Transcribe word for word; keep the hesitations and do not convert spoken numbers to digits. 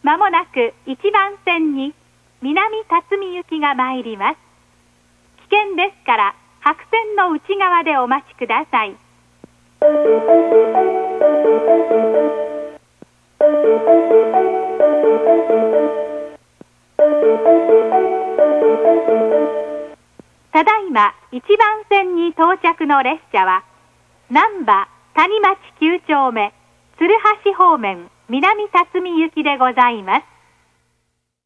まもなくいちばん線に南辰巳行きが参ります。危険ですから白線の内側でお待ちください。ただいまいちばん線に到着の列車は難波谷町きゅう丁目鶴橋方面南辰巳行きでございます。